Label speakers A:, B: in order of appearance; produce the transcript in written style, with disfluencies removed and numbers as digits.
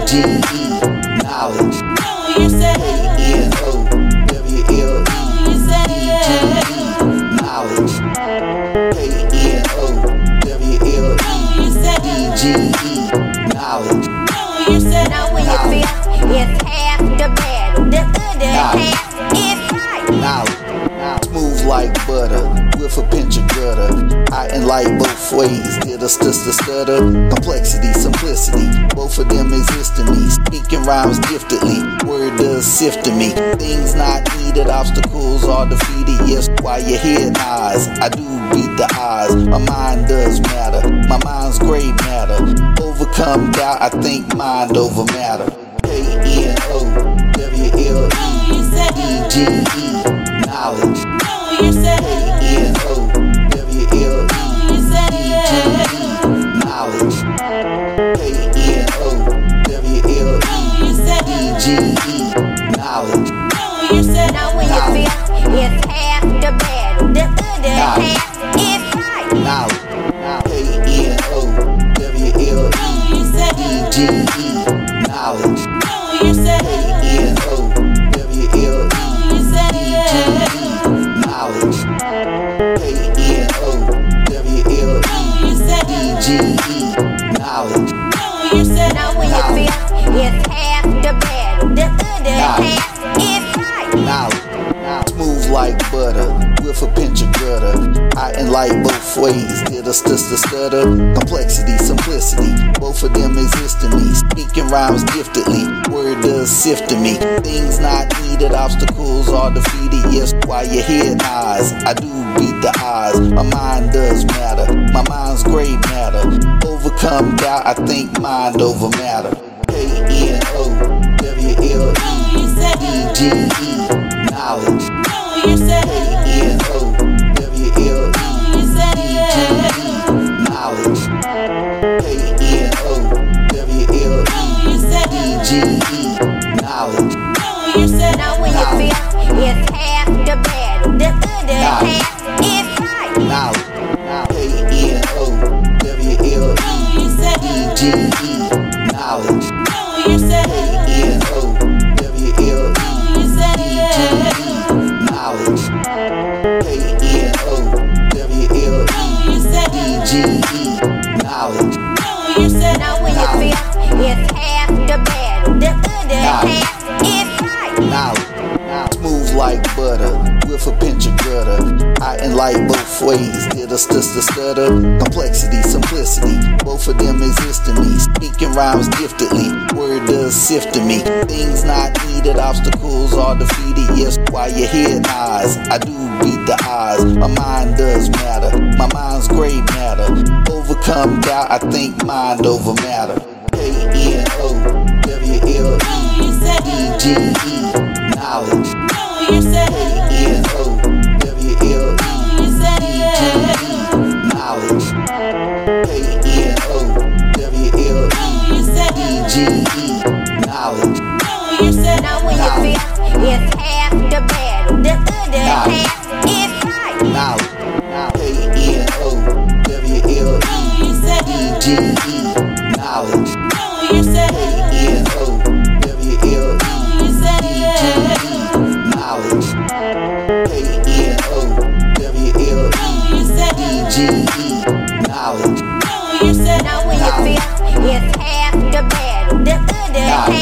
A: knowledge. K-N-O-W-L-E-D-G-E, knowledge. K-N-O-W-L-E-D-G-E, knowledge.
B: Now when you feel it's half the battle, the other half is right.
A: Knowledge. Smooth like butter, with a pinch of gutter. I enlight both ways, did a stutter. Complexity, simplicity, both of them exist in me. Speaking rhymes giftedly, word does sift to me. Things not needed, obstacles are defeated. Yes, while your head nods, I do beat the odds. My mind does matter, my mind's great matter. Overcome doubt, I think mind over matter. K-N-O-W-L-E-D-G-E, knowledge. K-N-O-W-L-E-D-G-E, knowledge. K-N-O-W-L-E-D-G-E, knowledge.
B: Now when you feel it's half the battle, the other half is right.
A: Knowledge. K-N-O-W-L-E-D-G-E, knowledge. Knowledge. K-N-O-W-L-E-D-G-E, knowledge.
B: Now when you feel it's half the battle, the other half is right.
A: Knowledge. Smooth like butter, with a pinch of gutter. I enlight both ways, did a stutter. Complexity, simplicity, both of them exist in me. Speaking rhymes giftedly, word does sift to me. Things not needed, obstacles are defeated. Yes, while your head nods, I do beat the odds. My mind does matter, my mind's great matter. Overcome doubt, I think mind over matter. K-N-O-W-L-E-D-G-E, knowledge. K-N-O-W-L-E-D-G-E, knowledge. K-N-O-W-L-E-D-G-E, knowledge.
B: Now when you feel it's half the battle, the other half is right.
A: Knowledge. K-N-O-W-L-E-D-G-E, knowledge. K-N-O-W-L-E-D-G-E, knowledge. K-N-O-W-L-E-D-G-E, knowledge.
B: Now when you feel it's half the battle, the other half is right.
A: Knowledge. Smooth like butter, with a pinch of gutter. I enlight both ways, did a stutter. Complexity, simplicity, both of them exist in me. Speaking rhymes giftedly, word does sift to me. Things not needed, obstacles are defeated. Yes, while your head nods, I do beat the odds. My mind does matter, my mind's great matter. Overcome doubt, I think mind over matter. K-N-O-W-L-E-D-G-E, knowledge. K-N-O-W-L-E-D-G-E, knowledge. K-N-O-W-L-E-D-G-E, knowledge.
B: Now when you feel it's half the battle, the other half is right.
A: Knowledge. K-N-O-W-L-E-D-G-E, knowledge. K-N-O-W-L-E-D-G-E, knowledge. K-N-O-W-L-E-D-G-E, knowledge.
B: Now when you feel it's half the battle, the other half